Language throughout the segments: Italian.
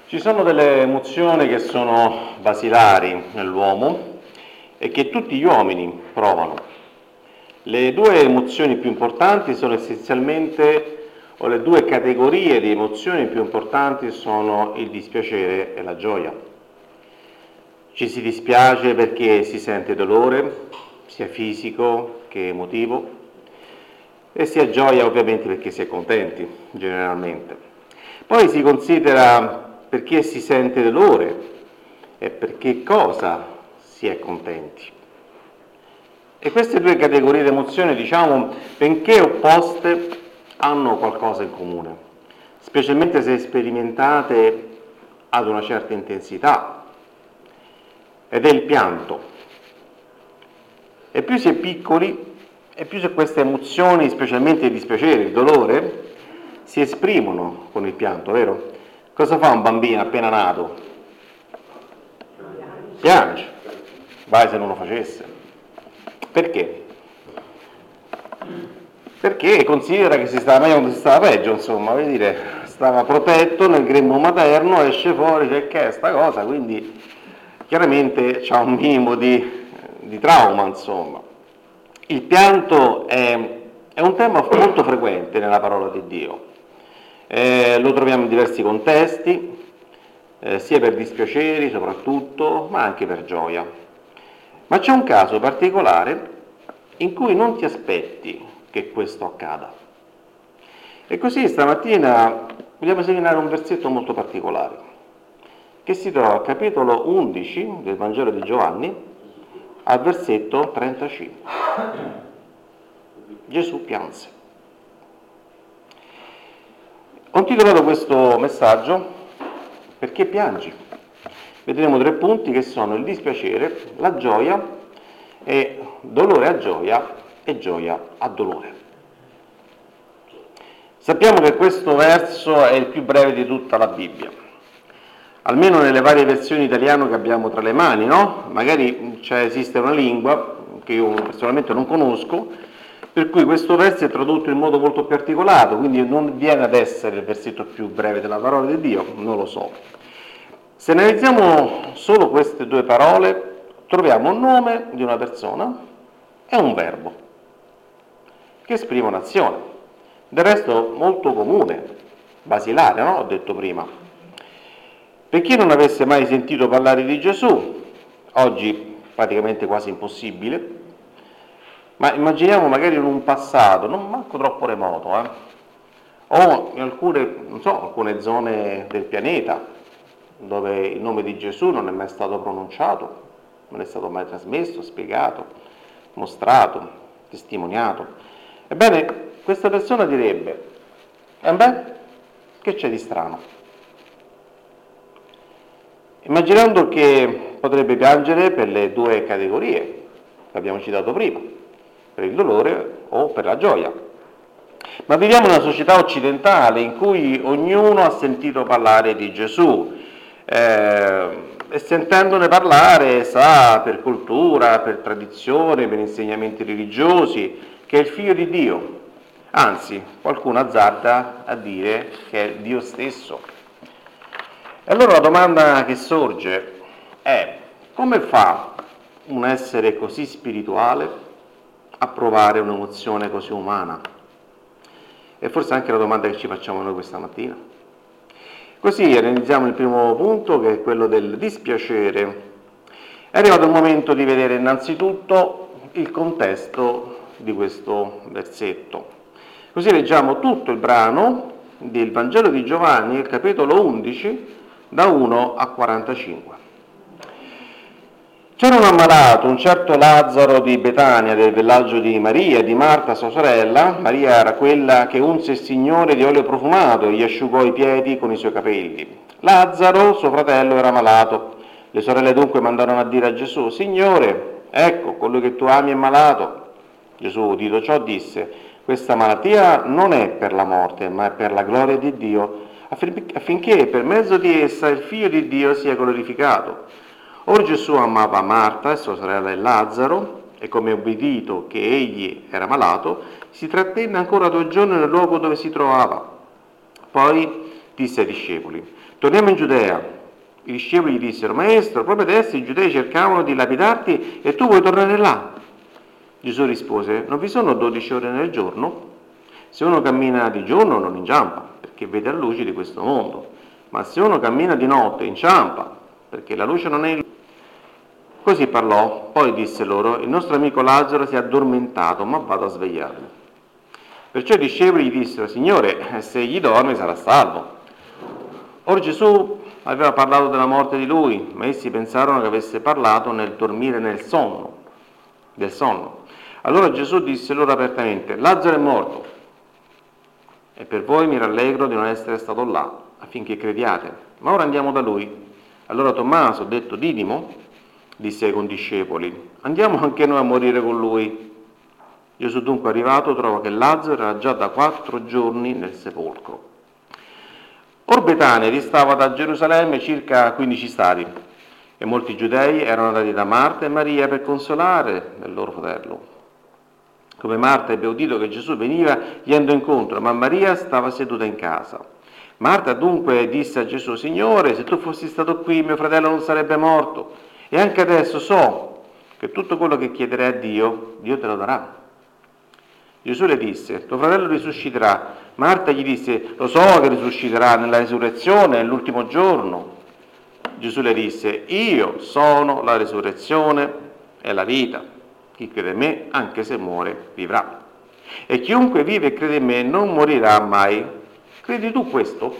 Ci sono delle emozioni che sono basilari nell'uomo e che tutti gli uomini provano. Le due emozioni più importanti sono essenzialmente, o le due categorie di emozioni più importanti sono il dispiacere e la gioia. Ci si dispiace perché si sente dolore, sia fisico che emotivo, e si ha gioia ovviamente perché si è contenti, generalmente. Poi si considera perché si sente dolore e per che cosa si è contenti. E queste due categorie di emozioni, diciamo, benché opposte, hanno qualcosa in comune, specialmente se sperimentate ad una certa intensità, ed è il pianto. E più si è piccoli, e più se queste emozioni, specialmente il dispiacere, il dolore, si esprimono con il pianto, vero? Cosa fa un bambino appena nato? Piange. Vai se non lo facesse. Perché? Perché considera che si stava meglio quando si stava peggio, insomma, vuol dire, stava protetto nel grembo materno, esce fuori, c'è che è sta cosa, quindi chiaramente c'ha un minimo di trauma, insomma. Il pianto è un tema molto frequente nella parola di Dio. Lo troviamo in diversi contesti, sia per dispiaceri soprattutto, ma anche per gioia. Ma c'è un caso particolare in cui non ti aspetti che questo accada. E così stamattina vogliamo esaminare un versetto molto particolare, che si trova al capitolo 11 del Vangelo di Giovanni, al versetto 35. Gesù pianse. Ho intitolato questo messaggio "Perché piangi?". Vedremo 3 punti che sono il dispiacere, la gioia e dolore a gioia e gioia a dolore. Sappiamo che questo verso è il più breve di tutta la Bibbia, almeno nelle varie versioni italiane che abbiamo tra le mani, no? Magari esiste una lingua che io personalmente non conosco, per cui questo verso è tradotto in modo molto più articolato, quindi non viene ad essere il versetto più breve della parola di Dio, non lo so. Se analizziamo solo queste 2 parole, troviamo un nome di una persona e un verbo che esprime un'azione. Del resto molto comune, basilare, no? Ho detto prima. Per chi non avesse mai sentito parlare di Gesù, oggi praticamente quasi impossibile, ma immaginiamo magari in un passato, non manco troppo remoto, o in alcune zone del pianeta, dove il nome di Gesù non è mai stato pronunciato, non è stato mai trasmesso, spiegato, mostrato, testimoniato. Ebbene, questa persona direbbe, che c'è di strano? Immaginando che potrebbe piangere per le 2 categorie che abbiamo citato prima, per il dolore o per la gioia. Ma viviamo in una società occidentale in cui ognuno ha sentito parlare di Gesù e sentendone parlare sa per cultura, per tradizione, per insegnamenti religiosi che è il figlio di Dio. Anzi, qualcuno azzarda a dire che è Dio stesso. E allora la domanda che sorge è: come fa un essere così spirituale a provare un'emozione così umana? E forse anche la domanda che ci facciamo noi questa mattina. Così iniziamo il primo punto, che è quello del dispiacere. È arrivato il momento di vedere innanzitutto il contesto di questo versetto. Così leggiamo tutto il brano del Vangelo di Giovanni, il capitolo 11, da 1 a 45. C'era un ammalato, un certo Lazzaro di Betania, del villaggio di Maria e di Marta, sua sorella. Maria era quella che unse il Signore di olio profumato e gli asciugò i piedi con i suoi capelli. Lazzaro, suo fratello, era malato. Le sorelle dunque mandarono a dire a Gesù: Signore, ecco, colui che tu ami è malato. Gesù, udito ciò, disse: questa malattia non è per la morte, ma è per la gloria di Dio, affinché per mezzo di essa il Figlio di Dio sia glorificato. Or Gesù amava Marta e sua sorella e Lazzaro, e come obbedito che egli era malato, si trattenne ancora 2 giorni nel luogo dove si trovava. Poi, disse ai discepoli: torniamo in Giudea. I discepoli gli dissero: Maestro, proprio adesso i giudei cercavano di lapidarti e tu vuoi tornare là? Gesù rispose: non vi sono 12 ore nel giorno? Se uno cammina di giorno non inciampa, perché vede la luce di questo mondo, ma se uno cammina di notte inciampa, perché la luce non è in lui. Così parlò, poi disse loro: il nostro amico Lazzaro si è addormentato, ma vado a svegliarlo. Perciò i discepoli gli dissero: Signore, se egli dorme sarà salvo. Or Gesù aveva parlato della morte di lui, ma essi pensarono che avesse parlato nel dormire del sonno. Allora Gesù disse loro apertamente: Lazzaro è morto, e per voi mi rallegro di non essere stato là, affinché crediate. Ma ora andiamo da lui. Allora Tommaso, detto Didimo, disse ai condiscepoli: andiamo anche noi a morire con lui. Gesù dunque arrivato trova che Lazzaro era già da 4 giorni nel sepolcro. Or Betania distava da Gerusalemme circa 15 stadi, e molti giudei erano andati da Marta e Maria per consolare il loro fratello. Come Marta ebbe udito che Gesù veniva, gli andò incontro, ma Maria stava seduta in casa. Marta dunque disse a Gesù: Signore, se tu fossi stato qui, mio fratello non sarebbe morto. E anche adesso so che tutto quello che chiederai a Dio, Dio te lo darà. Gesù le disse: tuo fratello risusciterà. Marta gli disse: lo so che risusciterà nella risurrezione, nell'ultimo giorno. Gesù le disse: io sono la risurrezione e la vita. Chi crede in me, anche se muore, vivrà. E chiunque vive e crede in me non morirà mai. Credi tu questo?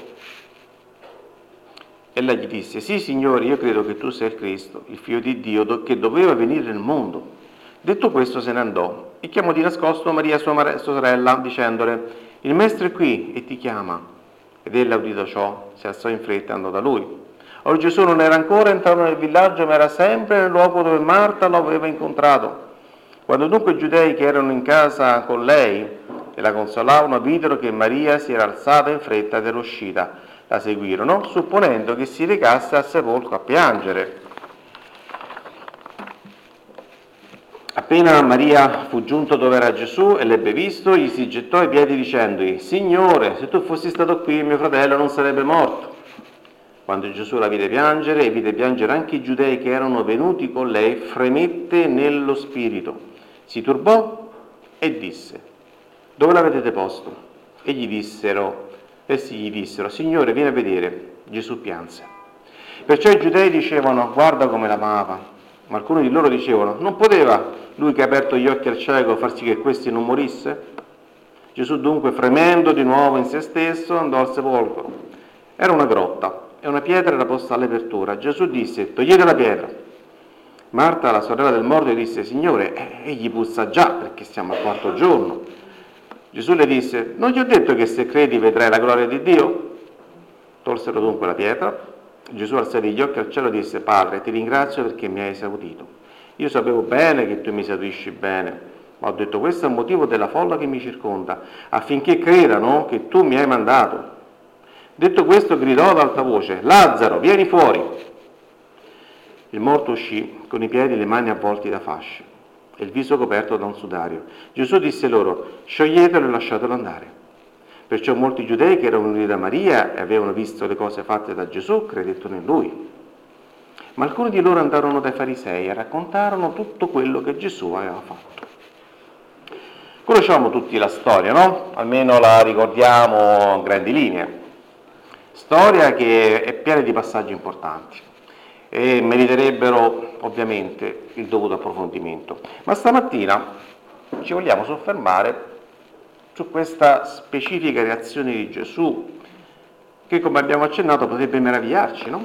Ella gli disse: sì, Signore, io credo che tu sei il Cristo, il Figlio di Dio, che doveva venire nel mondo. Detto questo se ne andò e chiamò di nascosto Maria sua sorella, dicendole: il Maestro è qui e ti chiama. Ed ella, udito ciò, si alzò in fretta e andò da lui. Or Gesù non era ancora entrato nel villaggio, ma era sempre nel luogo dove Marta lo aveva incontrato. Quando dunque i giudei che erano in casa con lei e la consolavano videro che Maria si era alzata in fretta ed era uscita, la seguirono, supponendo che si recasse al sepolcro a piangere. Appena Maria fu giunto dove era Gesù e l'ebbe visto, gli si gettò ai piedi dicendogli: Signore, se tu fossi stato qui, mio fratello non sarebbe morto. Quando Gesù la vide piangere e vide piangere anche i giudei che erano venuti con lei, fremette nello spirito, si turbò e disse: dove l'avete deposto? Essi gli dissero: Signore, vieni a vedere. Gesù pianse. Perciò i giudei dicevano: guarda come l'amava. Ma alcuni di loro dicevano: non poteva lui che ha aperto gli occhi al cieco far sì che questi non morisse? Gesù dunque, fremendo di nuovo in se stesso, andò al sepolcro. Era una grotta e una pietra era posta all'apertura. Gesù disse: togliete la pietra. Marta, la sorella del morto, disse: Signore, egli puzza già, perché siamo al 4º giorno. Gesù le disse: non ti ho detto che se credi vedrai la gloria di Dio? Tolsero dunque la pietra. Gesù alzò gli occhi al cielo e disse: Padre, ti ringrazio perché mi hai esaudito. Io sapevo bene che tu mi esaudisci bene, ma ho detto questo a motivo della folla che mi circonda, affinché credano che tu mi hai mandato. Detto questo, gridò ad alta voce: Lazzaro, vieni fuori. Il morto uscì con i piedi e le mani avvolti da fasce e il viso coperto da un sudario. Gesù disse loro: scioglietelo e lasciatelo andare. Perciò molti giudei che erano venuti da Maria e avevano visto le cose fatte da Gesù credettero in lui. Ma alcuni di loro andarono dai farisei e raccontarono tutto quello che Gesù aveva fatto. Conosciamo tutti la storia, no? Almeno la ricordiamo in grandi linee. Storia che è piena di passaggi importanti e meriterebbero ovviamente il dovuto approfondimento. Ma stamattina ci vogliamo soffermare su questa specifica reazione di Gesù che, come abbiamo accennato, potrebbe meravigliarci, no?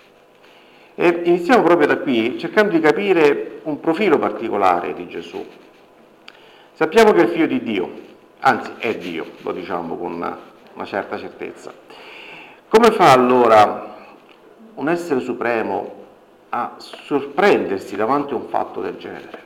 E iniziamo proprio da qui, cercando di capire un profilo particolare di Gesù. Sappiamo che è il Figlio di Dio, anzi è Dio, lo diciamo con una certa certezza. Come fa allora un essere supremo a sorprendersi davanti a un fatto del genere?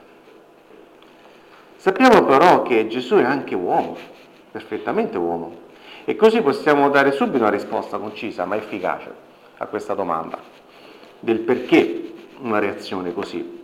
Sappiamo però che Gesù è anche uomo, perfettamente uomo, e così possiamo dare subito una risposta concisa ma efficace a questa domanda del perché una reazione così.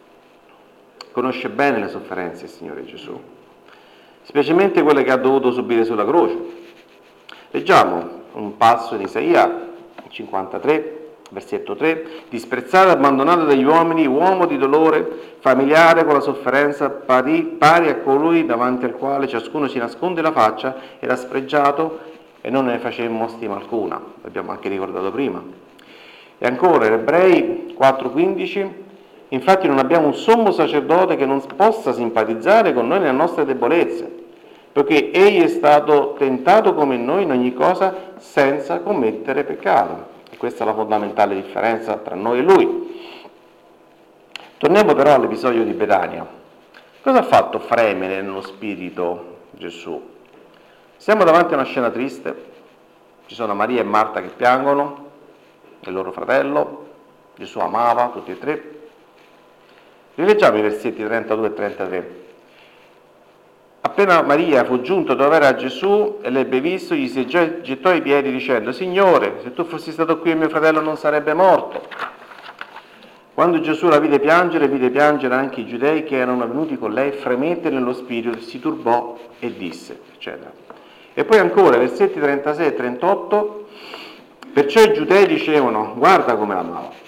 Conosce bene le sofferenze il Signore Gesù, specialmente quelle che ha dovuto subire sulla croce. Leggiamo un passo in Isaia 53, versetto 3, disprezzato e abbandonato dagli uomini, uomo di dolore, familiare con la sofferenza, pari a colui davanti al quale ciascuno si nasconde la faccia, era spregiato e non ne facemmo stima alcuna, l'abbiamo anche ricordato prima. E ancora, Ebrei 4,15, infatti non abbiamo un sommo sacerdote che non possa simpatizzare con noi nelle nostre debolezze, perché egli è stato tentato come noi in ogni cosa senza commettere peccato. E questa è la fondamentale differenza tra noi e lui. Torniamo però all'episodio di Betania. Cosa ha fatto fremere nello spirito Gesù? Siamo davanti a una scena triste, ci sono Maria e Marta che piangono, il loro fratello, Gesù amava tutti e tre. Rileggiamo i versetti 32 e 33. Appena Maria fu giunta dove era Gesù e l'ebbe visto, gli si gettò ai piedi dicendo: Signore, se tu fossi stato qui mio fratello non sarebbe morto. Quando Gesù la vide piangere anche i giudei che erano venuti con lei, fremette nello spirito, si turbò e disse, eccetera. E poi ancora, versetti 36 e 38, perciò i giudei dicevano: guarda come l'amava.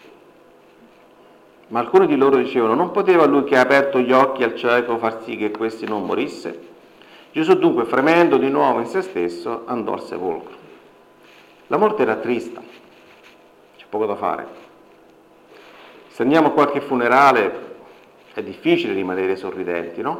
Ma alcuni di loro dicevano: non poteva lui che ha aperto gli occhi al cieco far sì che questi non morisse? Gesù dunque, fremendo di nuovo in se stesso, andò al sepolcro. La morte era trista, c'è poco da fare. Se andiamo a qualche funerale è difficile rimanere sorridenti, no?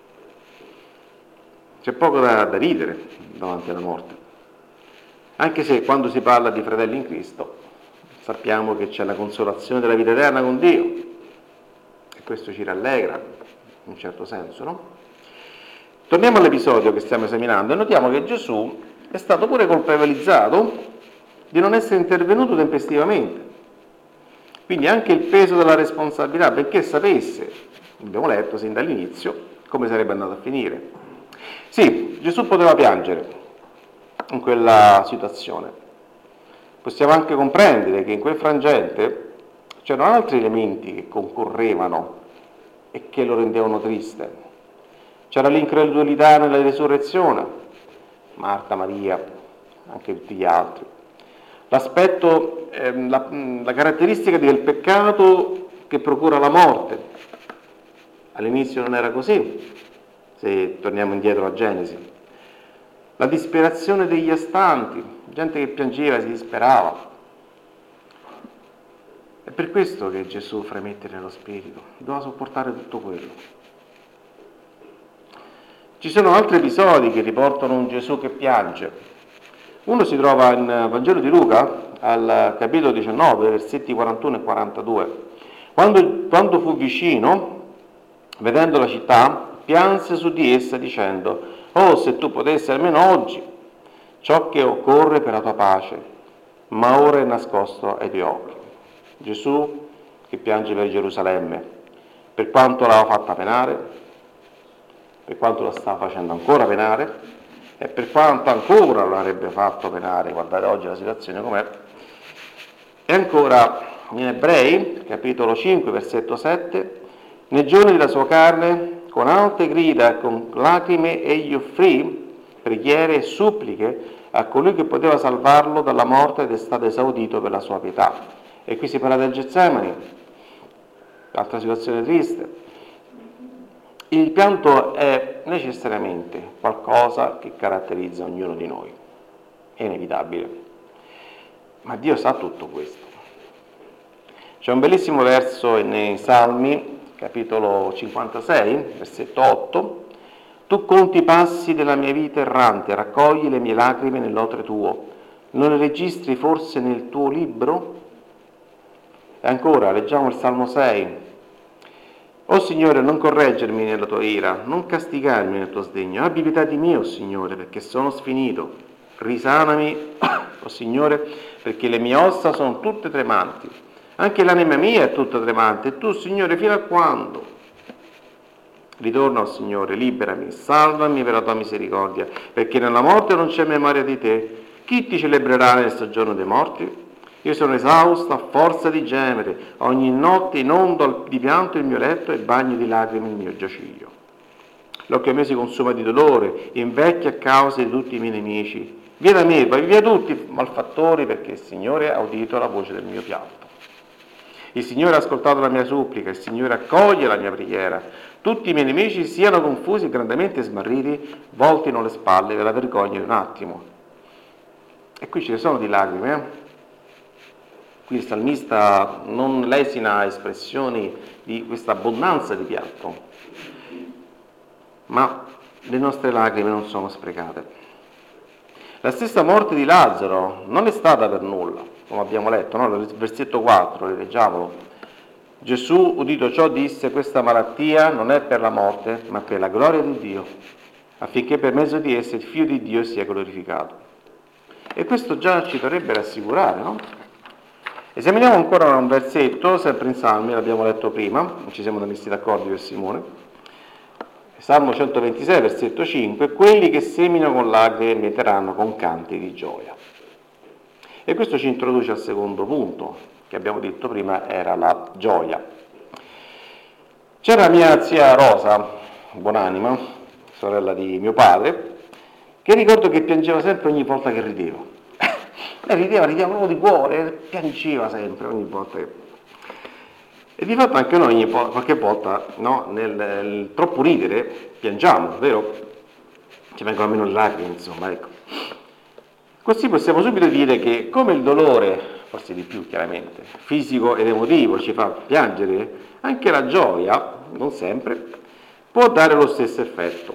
C'è poco da ridere davanti alla morte. Anche se quando si parla di fratelli in Cristo sappiamo che c'è la consolazione della vita eterna con Dio e questo ci rallegra in un certo senso, no? Torniamo all'episodio che stiamo esaminando e notiamo che Gesù è stato pure colpevolizzato di non essere intervenuto tempestivamente. Quindi anche il peso della responsabilità, perché sapesse, abbiamo letto sin dall'inizio, come sarebbe andato a finire. Sì, Gesù poteva piangere in quella situazione. Possiamo anche comprendere che in quel frangente c'erano altri elementi che concorrevano e che lo rendevano triste. C'era l'incredulità nella risurrezione, Marta, Maria, anche tutti gli altri. L'aspetto, la caratteristica del peccato che procura la morte. All'inizio non era così, se torniamo indietro a Genesi. La disperazione degli astanti, gente che piangeva, si disperava. È per questo che Gesù fremette nello spirito, doveva sopportare tutto quello. Ci sono altri episodi che riportano un Gesù che piange. Uno si trova in Vangelo di Luca, al capitolo 19, versetti 41 e 42. Quando fu vicino, vedendo la città, pianse su di essa dicendo: «Oh, se tu potessi almeno oggi ciò che occorre per la tua pace, ma ora è nascosto ai tuoi occhi». Gesù che piange per Gerusalemme, per quanto l'aveva fatta penare, per quanto la sta facendo ancora penare e per quanto ancora lo avrebbe fatto penare. Guardate oggi la situazione com'è. E ancora in Ebrei, capitolo 5, versetto 7, nei giorni della sua carne, con alte grida e con lacrime egli offrì preghiere e suppliche a colui che poteva salvarlo dalla morte ed è stato esaudito per la sua pietà. E qui si parla del Getsemani, altra situazione triste. Il pianto è necessariamente qualcosa che caratterizza ognuno di noi, è inevitabile. Ma Dio sa tutto questo. C'è un bellissimo verso nei Salmi, capitolo 56, versetto 8. Tu conti i passi della mia vita errante, raccogli le mie lacrime nell'otre tuo. Non le registri forse nel tuo libro? E ancora, leggiamo il Salmo 6. O Signore, non correggermi nella tua ira, non castigarmi nel tuo sdegno. Abbi pietà di me, o Signore, perché sono sfinito. Risanami, o Signore, perché le mie ossa sono tutte tremanti. Anche l'anima mia è tutta tremante. E tu, Signore, fino a quando? Ritorna, o Signore, liberami, salvami per la tua misericordia, perché nella morte non c'è memoria di te. Chi ti celebrerà nel soggiorno dei morti? Io sono esausto a forza di gemere, ogni notte inondo di pianto il mio letto e bagni di lacrime il mio giaciglio. L'occhio mio si consuma di dolore, invecchia a causa di tutti i miei nemici. Via da me, vai via tutti malfattori, perché il Signore ha udito la voce del mio pianto. Il Signore ha ascoltato la mia supplica, il Signore accoglie la mia preghiera. Tutti i miei nemici siano confusi, grandemente smarriti, voltino le spalle per la vergogna di un attimo. E qui ce ne sono di lacrime, Qui il salmista non lesina espressioni di questa abbondanza di pianto, ma le nostre lacrime non sono sprecate. La stessa morte di Lazzaro non è stata per nulla, come abbiamo letto, no? Nel versetto 4, leggiamolo. Gesù, udito ciò, disse: questa malattia non è per la morte, ma per la gloria di Dio, affinché per mezzo di essa il Figlio di Dio sia glorificato. E questo già ci dovrebbe rassicurare, no? Esaminiamo ancora un versetto, sempre in Salmi, l'abbiamo letto prima, ci siamo messi d'accordo io e Simone. Salmo 126, versetto 5, quelli che seminano con lacrime mieteranno con canti di gioia. E questo ci introduce al secondo punto, che abbiamo detto prima era la gioia. C'era mia zia Rosa, buonanima, sorella di mio padre, che ricordo che piangeva sempre ogni volta che rideva. Lei rideva proprio di cuore, piangeva sempre ogni volta che... E di fatto anche noi qualche volta, no, nel troppo ridere piangiamo, vero? Ci vengono almeno le lacrime, insomma, ecco. Così possiamo subito dire che come il dolore, forse di più chiaramente, fisico ed emotivo ci fa piangere, anche la gioia, non sempre, può dare lo stesso effetto.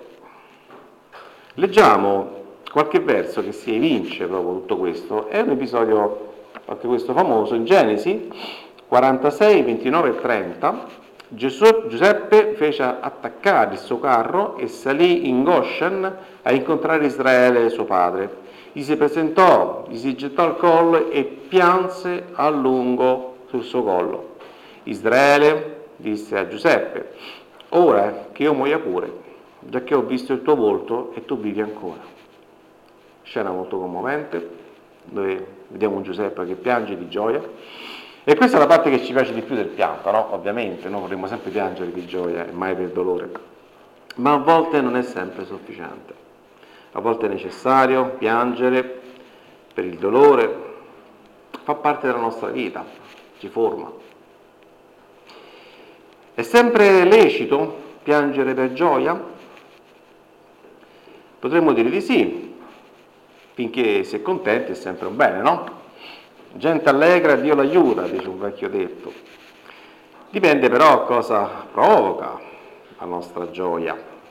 Leggiamo qualche verso che si evince proprio tutto questo, è un episodio anche questo famoso, in Genesi 46, 29 e 30, Giuseppe fece attaccare il suo carro e salì in Goshen a incontrare Israele suo padre. Gli si presentò, gli si gettò al collo e pianse a lungo sul suo collo. Israele disse a Giuseppe: ora che io muoia pure, giacché ho visto il tuo volto e tu vivi ancora. Scena molto commovente, dove vediamo un Giuseppe che piange di gioia. E questa è la parte che ci piace di più del pianto, no? Ovviamente, noi vorremmo sempre piangere di gioia e mai per dolore. Ma a volte non è sempre sufficiente. A volte è necessario piangere per il dolore, fa parte della nostra vita, ci forma. È sempre lecito piangere per gioia? Potremmo dire di sì, finché si è contenti è sempre un bene, no? Gente allegra, Dio l'aiuta, dice un vecchio detto. Dipende però cosa provoca la nostra gioia.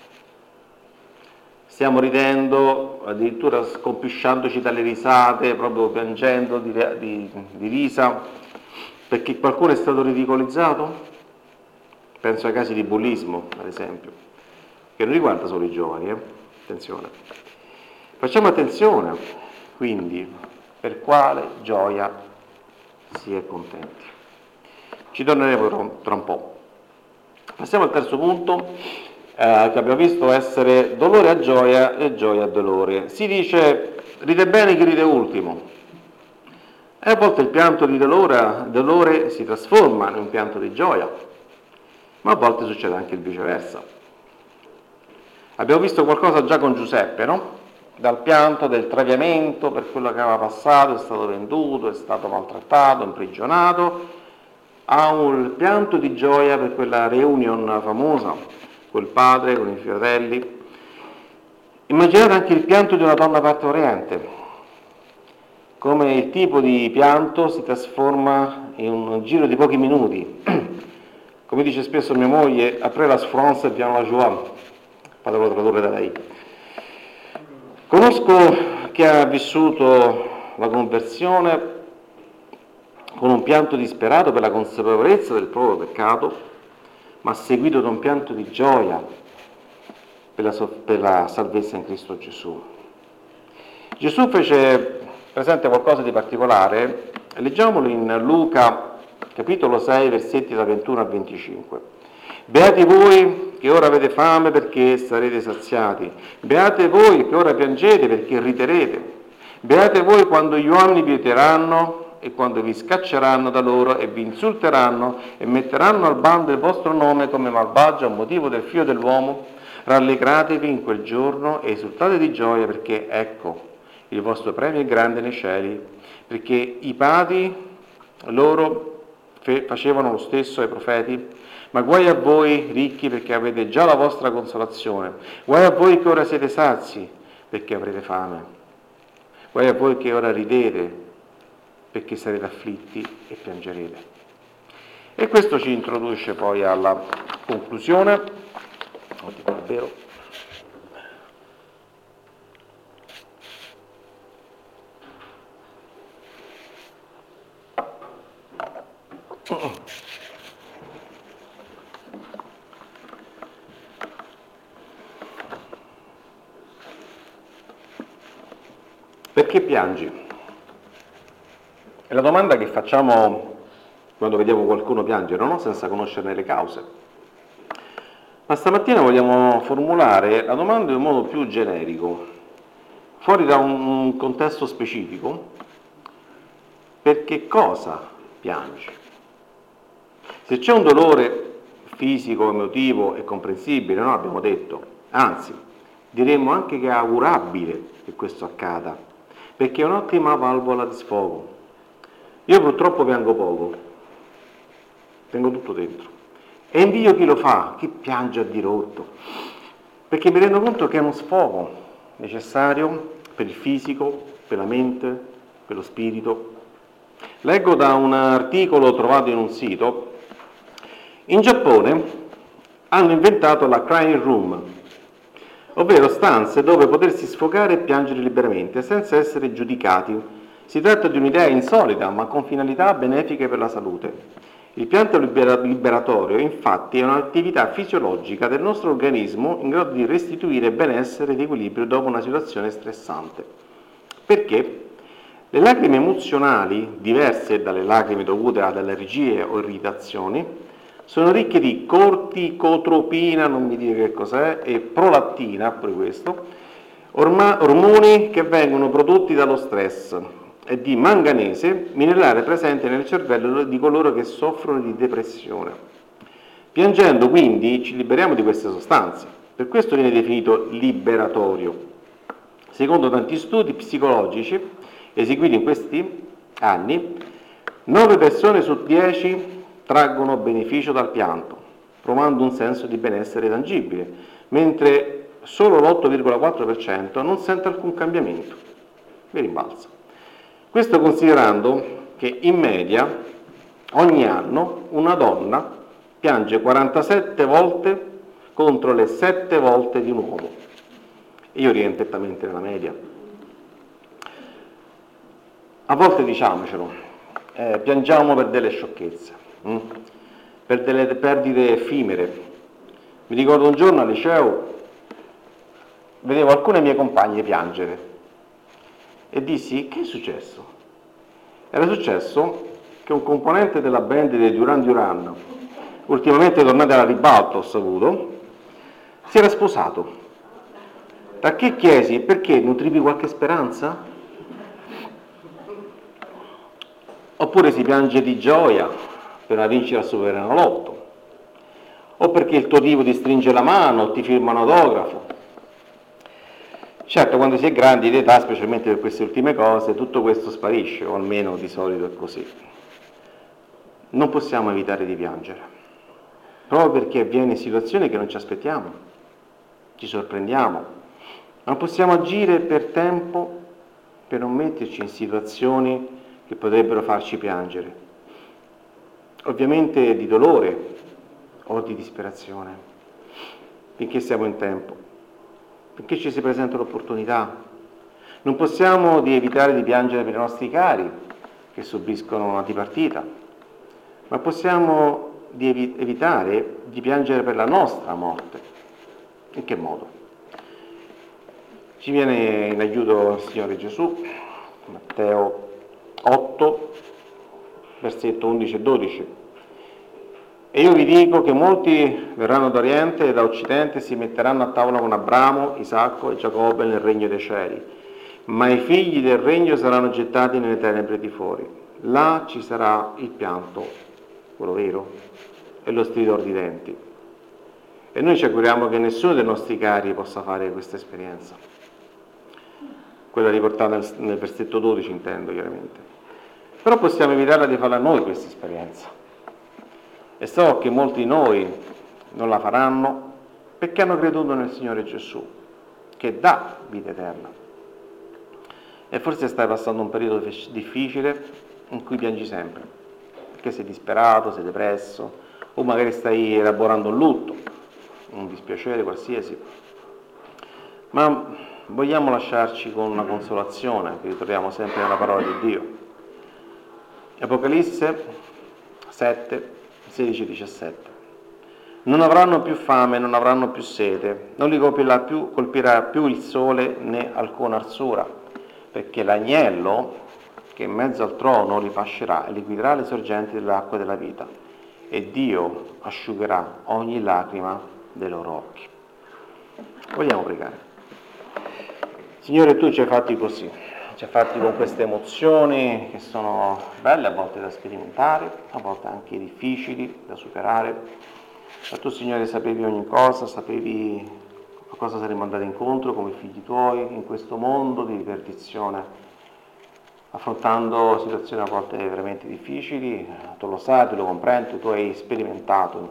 Stiamo ridendo, addirittura scompisciandoci dalle risate, proprio piangendo di risa, perché qualcuno è stato ridicolizzato? Penso ai casi di bullismo, ad esempio, che non riguarda solo i giovani, attenzione. Facciamo attenzione, quindi, per quale gioia si è contenti. Ci torneremo tra un po'. Passiamo al terzo punto, che abbiamo visto essere dolore a gioia e gioia a dolore. Si dice ride bene chi ride ultimo. E a volte il pianto di dolore si trasforma in un pianto di gioia, ma a volte succede anche il viceversa. Abbiamo visto qualcosa già con Giuseppe, no? Dal pianto del traviamento per quello che aveva passato, è stato venduto, è stato maltrattato, imprigionato, a un pianto di gioia per quella reunion famosa, col padre, con i fratelli. Immaginate anche il pianto di una donna partoriente, come il tipo di pianto si trasforma in un giro di pochi minuti. Come dice spesso mia moglie, après la souffrance vient la joie, fatelo tradurre da lei. Conosco chi ha vissuto la conversione con un pianto disperato per la consapevolezza del proprio peccato, ma seguito da un pianto di gioia per la salvezza in Cristo Gesù. Gesù fece presente qualcosa di particolare, leggiamolo in Luca, capitolo 6, versetti da 21 a 25. Beati voi che ora avete fame perché sarete saziati. Beate voi che ora piangete perché riterete. Beate voi quando gli uomini vi odieranno e quando vi scacceranno da loro e vi insulteranno e metteranno al bando il vostro nome come malvagio a motivo del Figlio dell'uomo. Rallegratevi in quel giorno e esultate di gioia perché, ecco, il vostro premio è grande nei cieli, perché i padri loro facevano lo stesso ai profeti. Ma guai a voi ricchi, perché avete già la vostra consolazione. Guai a voi che ora siete sazi, perché avrete fame. Guai a voi che ora ridete, perché sarete afflitti e piangerete. E questo ci introduce poi alla conclusione. Oddio, davvero. Perché piangi? È la domanda che facciamo quando vediamo qualcuno piangere, no? Senza conoscerne le cause. Ma stamattina vogliamo formulare la domanda in un modo più generico, fuori da un contesto specifico. Perché cosa piangi? Se c'è un dolore fisico, emotivo, è comprensibile, no? Abbiamo detto. Anzi, diremmo anche che è augurabile che questo accada, perché è un'ottima valvola di sfogo. Io purtroppo piango poco, tengo tutto dentro. E invidio chi lo fa, chi piange a dirotto, perché mi rendo conto che è uno sfogo necessario per il fisico, per la mente, per lo spirito. Leggo da un articolo trovato in un sito. In Giappone hanno inventato la crying room, ovvero stanze dove potersi sfogare e piangere liberamente senza essere giudicati. Si tratta di un'idea insolita, ma con finalità benefiche per la salute. Il pianto liberatorio, infatti, è un'attività fisiologica del nostro organismo in grado di restituire benessere ed equilibrio dopo una situazione stressante. Perché? Le lacrime emozionali, diverse dalle lacrime dovute ad allergie o irritazioni, sono ricche di corticotropina, non mi dire che cos'è, e prolattina, pure questo, ormoni che vengono prodotti dallo stress, e di manganese, minerale presente nel cervello di coloro che soffrono di depressione. Piangendo quindi ci liberiamo di queste sostanze, per questo viene definito liberatorio. Secondo tanti studi psicologici eseguiti in questi anni, 9 persone su 10 traggono beneficio dal pianto, provando un senso di benessere tangibile, mentre solo l'8,4% non sente alcun cambiamento. Mi rimbalza. Questo considerando che in media ogni anno una donna piange 47 volte contro le 7 volte di un uomo. Io rientro esattamente nella media. A volte diciamocelo, piangiamo per delle sciocchezze, per delle perdite effimere. Mi ricordo un giorno al liceo, vedevo alcune mie compagne piangere e dissi: che è successo? Era successo che un componente della band dei Duran Duran, ultimamente tornati alla ribalta ho saputo, si era sposato. Da che chiesi: perché nutrivi qualche speranza? Oppure si piange di gioia per una vincita al Superenalotto, o perché il tuo tipo ti stringe la mano o ti firma un autografo. Certo, quando si è grandi di età, specialmente per queste ultime cose, tutto questo sparisce, o almeno di solito è così. Non possiamo evitare di piangere, proprio perché avviene in situazioni che non ci aspettiamo, ci sorprendiamo. Non possiamo agire per tempo per non metterci in situazioni che potrebbero farci piangere, ovviamente di dolore o di disperazione, finché siamo in tempo, finché ci si presenta l'opportunità. Non possiamo evitare di piangere per i nostri cari che subiscono una dipartita, ma possiamo evitare di piangere per la nostra morte. In che modo? Ci viene in aiuto il Signore Gesù, Matteo 8, versetto 11 e 12. E io vi dico che molti verranno da oriente e da occidente e si metteranno a tavola con Abramo, Isacco e Giacobbe nel regno dei cieli, ma i figli del regno saranno gettati nelle tenebre di fuori. Là ci sarà il pianto, quello vero, e lo stridor di denti. E noi ci auguriamo che nessuno dei nostri cari possa fare questa esperienza. quella riportata nel versetto 12 intendo chiaramente. Però possiamo evitarla di farla noi questa esperienza. E so che molti di noi non la faranno perché hanno creduto nel Signore Gesù, che dà vita eterna. E forse stai passando un periodo difficile in cui piangi sempre, perché sei disperato, sei depresso, o magari stai elaborando un lutto, un dispiacere qualsiasi. Ma vogliamo lasciarci con una consolazione, che ritroviamo sempre nella parola di Dio. Apocalisse 7, 16-17. Non avranno più fame, non avranno più sete, non li colpirà più il sole né alcuna arsura, perché l'agnello che in mezzo al trono li pascerà e liquiderà le sorgenti dell'acqua della vita, e Dio asciugherà ogni lacrima dei loro occhi. Vogliamo pregare. Signore, tu ci hai fatti così, ci hai fatti con queste emozioni che sono belle, a volte da sperimentare, a volte anche difficili da superare. Ma tu, Signore, sapevi ogni cosa, sapevi a cosa saremmo andati incontro come figli tuoi in questo mondo di perdizione, affrontando situazioni a volte veramente difficili. Tu lo sai, tu lo comprendi, tu hai sperimentato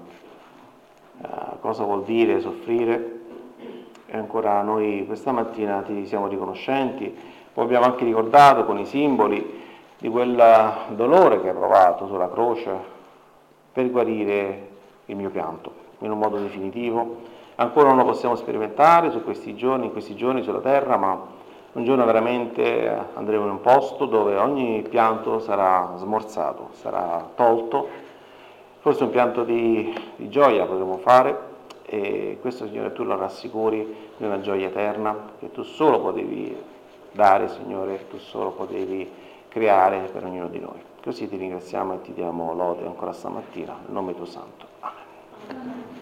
cosa vuol dire soffrire. E ancora noi questa mattina ti siamo riconoscenti, poi abbiamo anche ricordato con i simboli di quel dolore che hai provato sulla croce per guarire il mio pianto in un modo definitivo. Ancora non lo possiamo sperimentare in questi giorni sulla terra, ma un giorno veramente andremo in un posto dove ogni pianto sarà smorzato, sarà tolto, forse un pianto di gioia potremo fare. E questo, Signore, tu lo rassicuri di una gioia eterna che tu solo potevi dare, Signore, tu solo potevi creare per ognuno di noi. Così ti ringraziamo e ti diamo lode ancora stamattina, nel nome tuo santo. Amen.